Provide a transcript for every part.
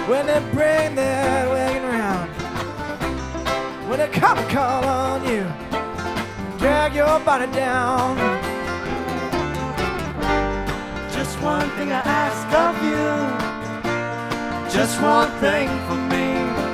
when they bring that wagon round, when they come and call on you, drag your body down. Just one thing I ask of you, just one thing for me.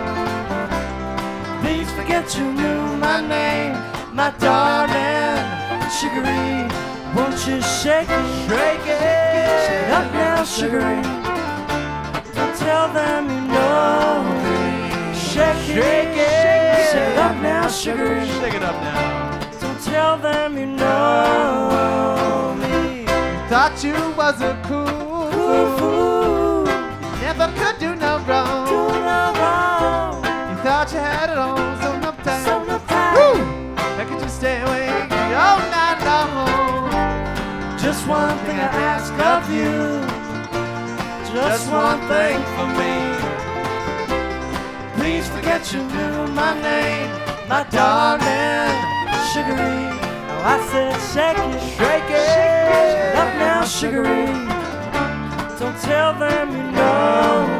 Please forget you knew my name, my darling Sugaree. Won't you shake it, shake it, shake it up now, Sugaree. Don't tell them you know me. Shake it, shake it up now, Sugaree. Shake it up now. Don't tell them you know me. Thought you was a cool fool, never could do no wrong. do no wrong. You thought you had it all, so no time. So no time. Woo! How could you stay awake all night long? Just one thing I ask of you, just one thing for me. Please forget you knew my name, my darling Sugaree. Oh, I said shake it, shake it up now, Sugaree. Don't tell them you know